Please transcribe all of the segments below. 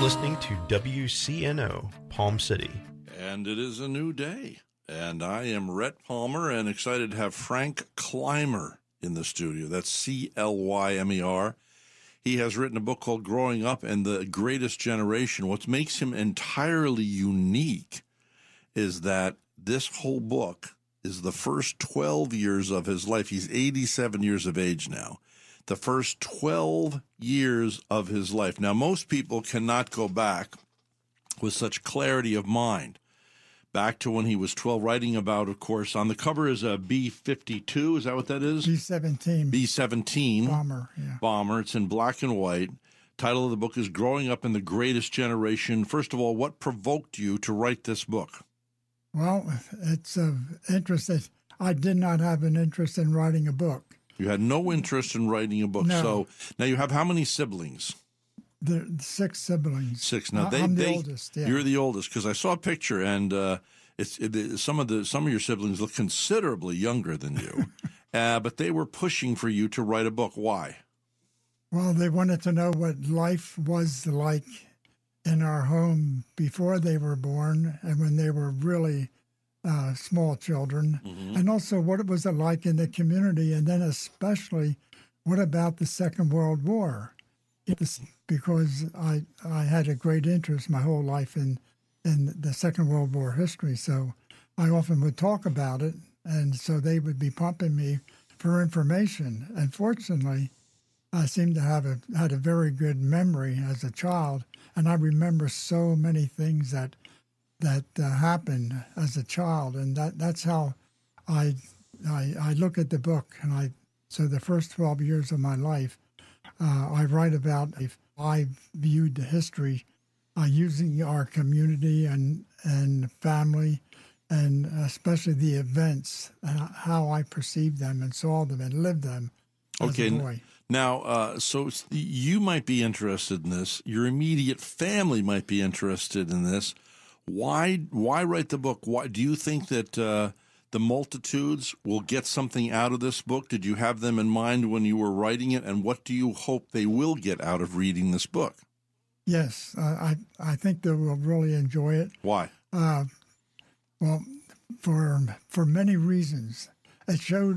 listening to WCNO, Palm City. And it is a new day. And I am Rhett Palmer and excited to have Frank Clymer in the studio. That's C-L-Y-M-E-R. He has written a book called Growing Up and the Greatest Generation. What makes him entirely unique is that this whole book is the first 12 years of his life. He's 87 years of age now. The first 12 years of his life. Now, most people cannot go back with such clarity of mind. Back to when he was 12, writing about, of course, on the cover is a B-52. Is that what that is? B-17. B-17. Bomber, yeah. Bomber. It's in black and white. Title of the book is Growing Up in the Greatest Generation. First of all, what provoked you to write this book? Well, it's of interest that I did not have an interest in writing a book. You had no interest in writing a book. No. So now you have how many siblings? There are 6 siblings. 6. Now I'm the oldest. Yeah. You're the oldest because I saw a picture, and some of your siblings look considerably younger than you, but they were pushing for you to write a book. Why? Well, they wanted to know what life was like in our home before they were born and when they were really small children, and also what it was like in the community, and then especially what about the Second World War. Because I had a great interest my whole life in the Second World War history, so I often would talk about it, and so they would be pumping me for information. And fortunately, I seem to have had a very good memory as a child, and I remember so many things that happened as a child, and that's how I look at the book. And so the first 12 years of my life, I write about if I viewed the history using our community and family, and especially the events, how I perceived them and saw them and lived them as a boy. Now, so you might be interested in this. Your immediate family might be interested in this. Why write the book? Why do you think that the multitudes will get something out of this book? Did you have them in mind when you were writing it? And what do you hope they will get out of reading this book? Yes, I think they will really enjoy it. Why? Well, for many reasons. I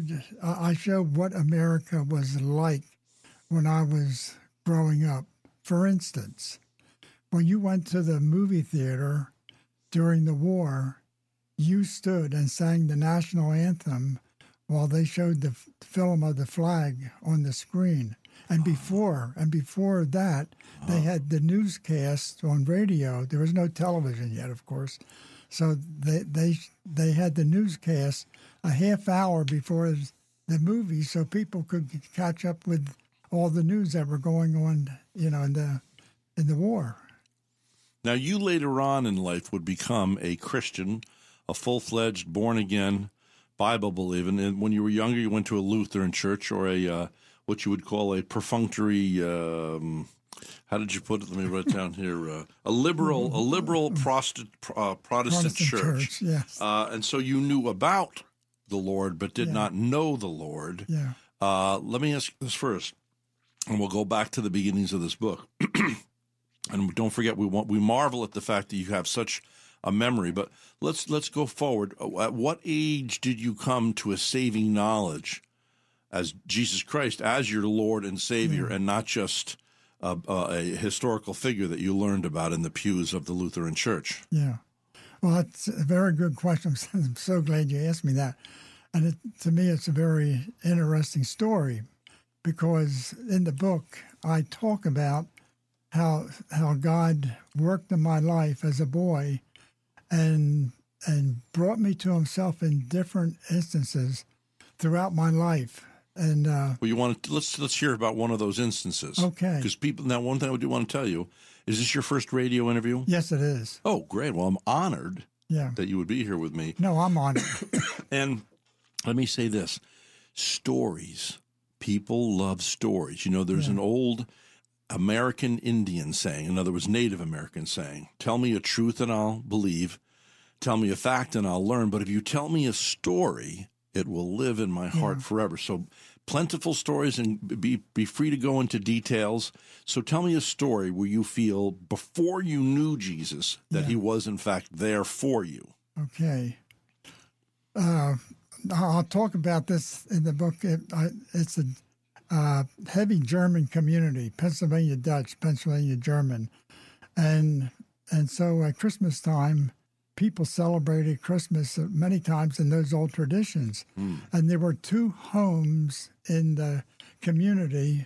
showed what America was like when I was growing up. For instance, when you went to the movie theater during the war, you stood and sang the national anthem while they showed the film of the flag on the screen. And before that, they had the newscast on radio. There was no television yet, of course. So they had the newscast a half hour before the movie, so people could catch up with all the news that were going on, in the war. Now, you later on in life would become a Christian, a full-fledged, born-again, Bible-believing. And when you were younger, you went to a Lutheran church or a what you would call a perfunctory. How did you put it? Let me write it down here. A liberal Protestant church. Yes. And so you knew about the Lord, but did not know the Lord. Yeah. Let me ask you this first, and we'll go back to the beginnings of this book. And don't forget, we marvel at the fact that you have such a memory. But let's go forward. At what age did you come to a saving knowledge as Jesus Christ as your Lord and Savior, and not just a historical figure that you learned about in the pews of the Lutheran Church? Yeah. Well, that's a very good question. I'm so glad you asked me that. And to me, it's a very interesting story because in the book, I talk about how God worked in my life as a boy and brought me to himself in different instances throughout my life. And well, you want to let's hear about one of those instances. Okay. Because one thing I do want to tell you, is this your first radio interview? Yes, it is. Oh, great. Well, I'm honored that you would be here with me. No, I'm honored. And let me say this. Stories. People love stories. There's an old American Indian saying, in other words, Native American saying, tell me a truth and I'll believe, tell me a fact and I'll learn, but if you tell me a story, it will live in my heart forever. So plentiful stories, and be free to go into details. So tell me a story where you feel before you knew Jesus that he was in fact there for you. Okay. I'll talk about this in the book. It's a heavy German community, Pennsylvania Dutch, Pennsylvania German. And so at Christmas time, people celebrated Christmas many times in those old traditions. And there were 2 homes in the community.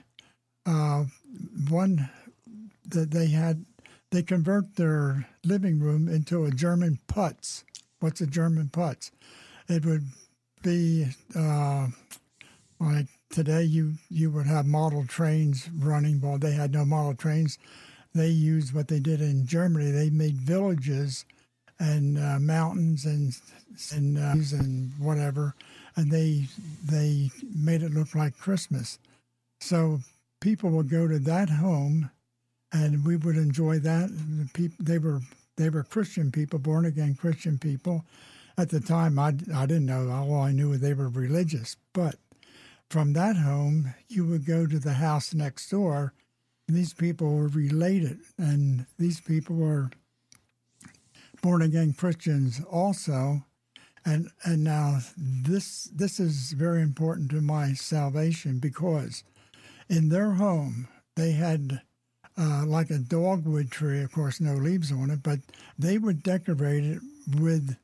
One that they convert their living room into a German putz. What's a German putz? It would be like today you would have model trains running. Well, they had no model trains. They used what they did in Germany. They made villages and mountains and whatever, and they made it look like Christmas. So people would go to that home, and we would enjoy that. They were Christian people, born again Christian people. At the time, I didn't know. All I knew was they were religious. But from that home, you would go to the house next door. And these people were related, and these people were born-again Christians also. And now this is very important to my salvation, because in their home they had like a dogwood tree, of course no leaves on it, but they would decorate it with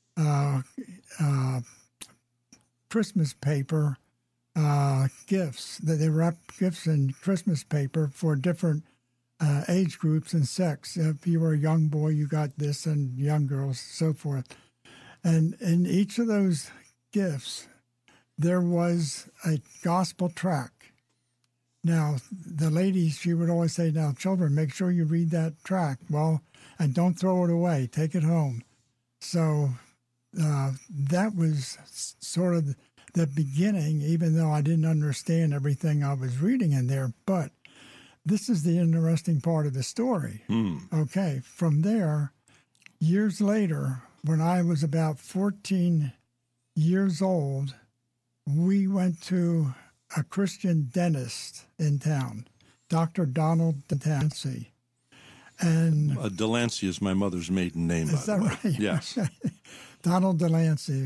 Christmas paper gifts. They wrapped gifts in Christmas paper for different age groups and sex. If you were a young boy, you got this, and young girls, so forth. And in each of those gifts, there was a gospel tract. Now, the lady, she would always say, now, children, make sure you read that tract. Well, and don't throw it away. Take it home. So that was sort of the beginning, even though I didn't understand everything I was reading in there. But this is the interesting part of the story. Okay, from there, years later, when I was about 14 years old, we went to a Christian dentist in town, Dr. Donald Delancey. And Delancey is my mother's maiden name, is by that the way. right? Yes. Donald Delancey.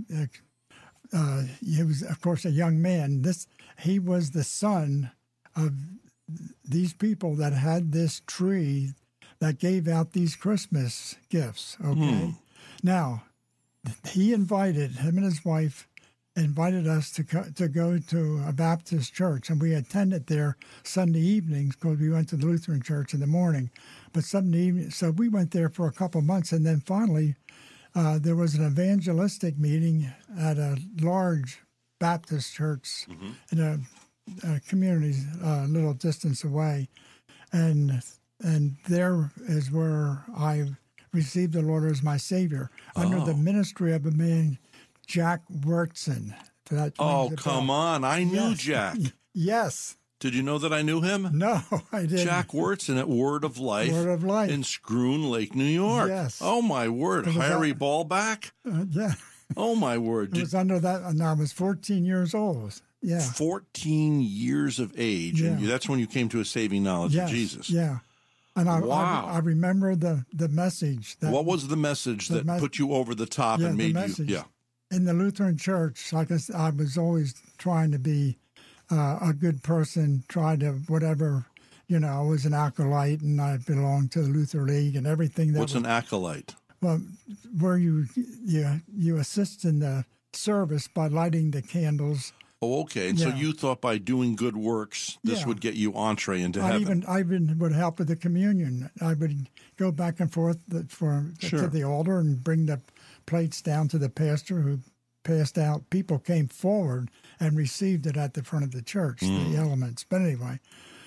He was, of course, a young man. He was the son of these people that had this tree that gave out these Christmas gifts. Okay. Now, him and his wife invited us to go to a Baptist church, and we attended there Sunday evenings because we went to the Lutheran church in the morning. But Sunday evening, so we went there for a couple of months, and then finally there was an evangelistic meeting at a large Baptist church in a community a little distance away, and there is where I received the Lord as my Savior under the ministry of a man, Jack Wurtzen. Oh, come on. I knew Jack. Yes. Did you know that I knew him? No, I didn't. Jack Wurtzen at Word of Life. Word of Life. In Scroon Lake, New York. Yes. Oh, my word. Harry Ballback? Yeah. Oh, my word. It was under that, and I was 14 years old. Yeah. 14 years of age. Yeah. And that's when you came to a saving knowledge of Jesus. Yeah. And I remember the message. What was the message that put you over the top and made you? Yeah. In the Lutheran church, like I was always trying to be a good person, tried to whatever, I was an acolyte and I belonged to the Luther League and everything. What's an acolyte? Well, where you assist in the service by lighting the candles. Oh, okay. And so you thought by doing good works, this would get you entree into heaven. I even would help with the communion. I would go back and forth to the altar and bring the plates down to the pastor who passed out. People came forward and received it at the front of the church, the elements. But anyway,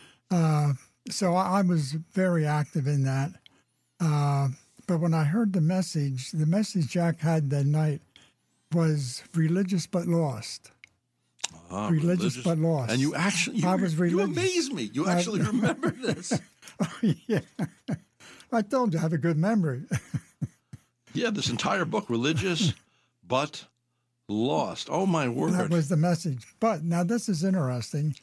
so I was very active in that. But when I heard the message Jack had that night was religious but lost. Religious but lost. And you actually, you amaze me. You actually remember this. Oh, yeah. I told you I have a good memory. Yeah, this entire book, religious but lost. Oh, my word. That was the message. But now this is interesting.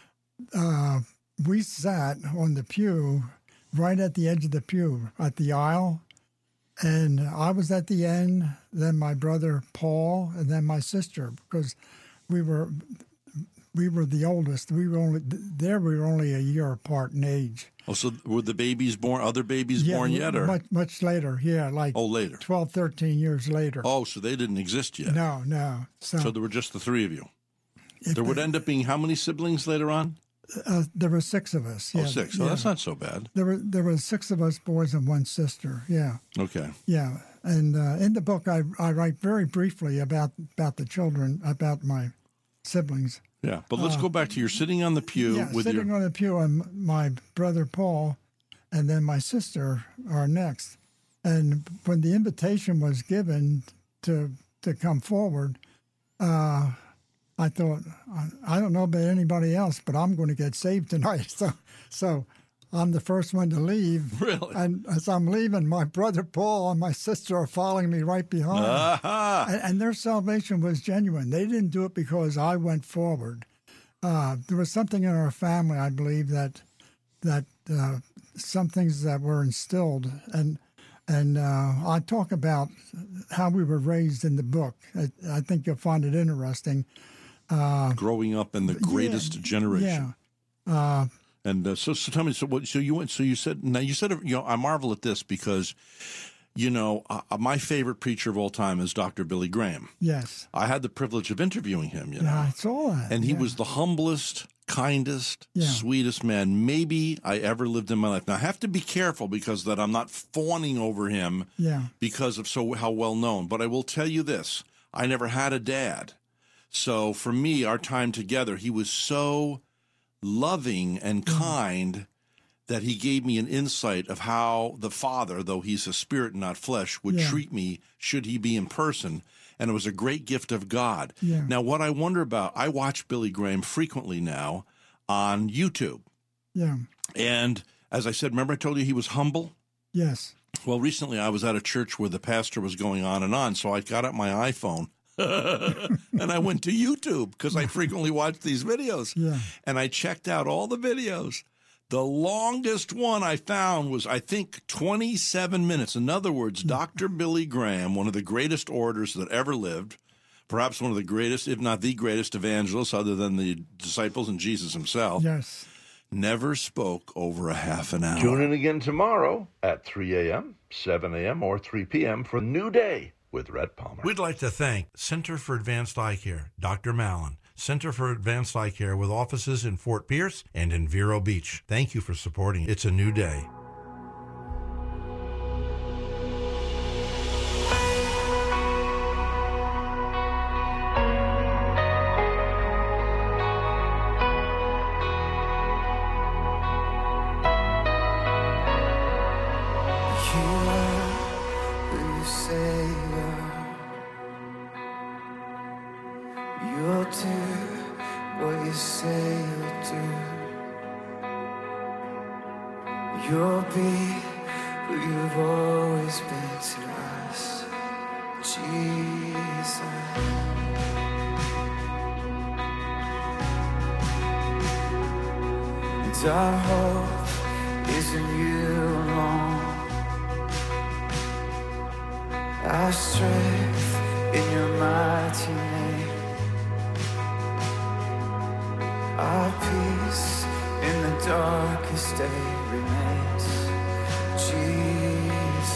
We sat on the pew, right at the edge of the pew, at the aisle. And I was at the end, then my brother Paul, and then my sister, because we were the oldest. We were only a year apart in age. Oh, so were the babies born, other babies born yet? Or? Much later, yeah, like later. 12, 13 years later. Oh, so they didn't exist yet. No. So there were just the three of you. There would end up being how many siblings later on? There were 6 of us. Yeah. Oh, 6. So that's not so bad. There were 6 of us boys and 1 sister. Yeah. Okay. Yeah, and in the book I write very briefly about the children, about my siblings. Yeah, but let's go back to you're sitting on the pew sitting on the pew, and my brother Paul, and then my sister are next. And when the invitation was given to come forward, I thought, I don't know about anybody else, but I'm going to get saved tonight. So I'm the first one to leave. Really? And as I'm leaving, my brother Paul and my sister are following me right behind. And their salvation was genuine. They didn't do it because I went forward. There was something in our family, I believe, that some things that were instilled. And I talk about how we were raised in the book. I think you'll find it interesting. Growing up in the greatest generation. Yeah. And so tell me, you said, I marvel at this because, my favorite preacher of all time is Dr. Billy Graham. Yes. I had the privilege of interviewing him, Yeah, I saw that. And he was the humblest, kindest, sweetest man maybe I ever lived in my life. Now, I have to be careful because that I'm not fawning over him because of how well known. But I will tell you this, I never had a dad. So for me, our time together, he was so loving and kind that he gave me an insight of how the Father, though he's a spirit and not flesh, would treat me should he be in person. And it was a great gift of God. Yeah. Now, what I wonder about, I watch Billy Graham frequently now on YouTube. Yeah. And as I said, remember I told you he was humble? Yes. Well, recently I was at a church where the pastor was going on, so I got out my iPhone. and I went to YouTube because I frequently watch these videos. Yeah. And I checked out all the videos. The longest one I found was, I think, 27 minutes. In other words, Dr. Billy Graham, one of the greatest orators that ever lived, perhaps one of the greatest, if not the greatest evangelists other than the disciples and Jesus himself, never spoke over a half an hour. Tune in again tomorrow at 3 a.m., 7 a.m., or 3 p.m. for New Day with Rhett Palmer. We'd like to thank Center for Advanced Eye Care, Dr. Mallon, Center for Advanced Eye Care with offices in Fort Pierce and in Vero Beach. Thank you for supporting It's a New Day. You'll do what you say you'll do. You'll be who you've always been to us, Jesus. And our hope is in you alone. Our strength in your mighty name. Our peace in the darkest day remains, Jesus.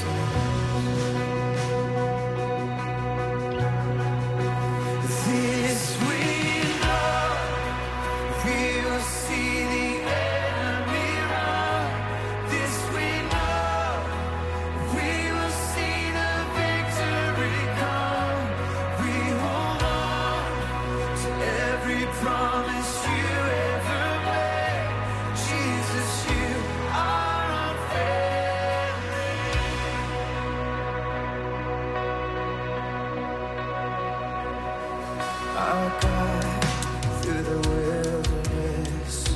This we know, we will see the enemy run. This we know, we will see the victory come. We hold on to every promise you ever made. Jesus, you are unfailing. Our God through the wilderness,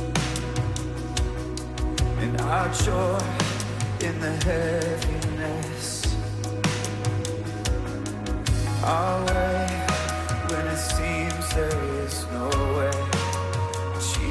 and our joy in the heaviness. Our way when it seems that